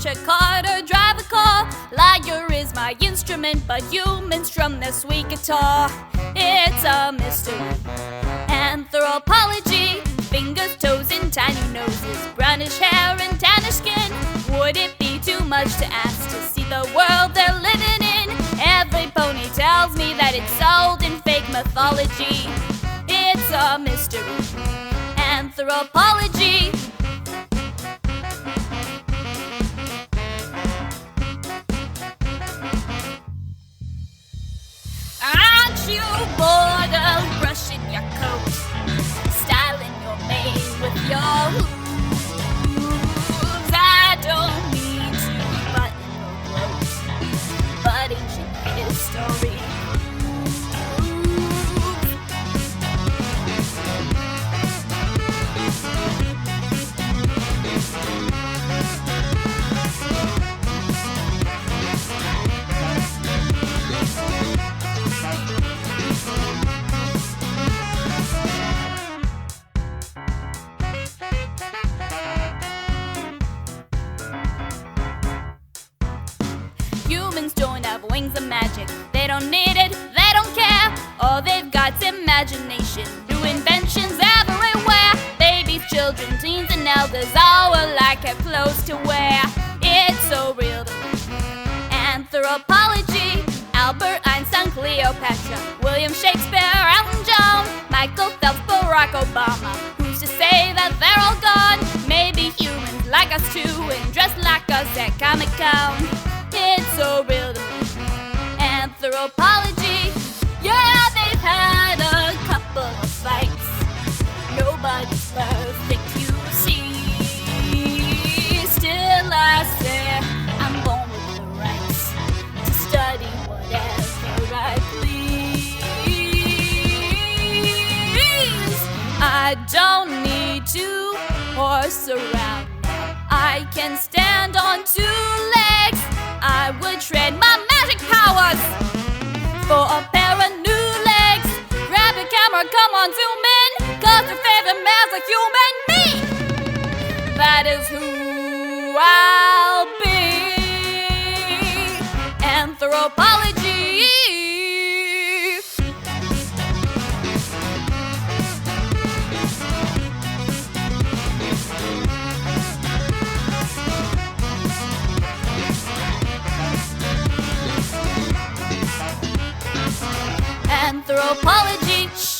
push a cart or drive a car. Lyre is my instrument, but humans strum their sweet guitar. It's a mystery. Anthropology, fingers, toes, and tiny noses, brownish hair and tannish skin. Would it be too much to ask to see the world they're living in? Every pony tells me that it's sold in fake mythology. It's a mystery. Anthropology. Aren't you bored of brushing your coat, styling your mane with your hooves? I don't mean to button your clothes, but ancient history. Humans don't have wings of magic. They don't need it, they don't care. All they've got's imagination. New inventions everywhere. Babies, children, teens, and elders all alike have clothes to wear. It's so real to me. Anthropology. Albert Einstein, Cleopatra, William Shakespeare, Elton John, Michael Phelps, Barack Obama. Who's to say that they're all gone? Maybe humans like us too, and dressed like us at Comic-Con. It's so real to me. Anthropology. Yeah, they've had a couple of fights. Nobody's perfect, you see. Still I say I'm born with the rights to study whatever I please. I don't need to horse around now. I can stand on 2 legs. I would trade my magic powers for a pair of new legs. Grab your camera, come on, zoom in, 'cause your favorite man's a human me. That is who I'll be. Anthropology. Anthropology.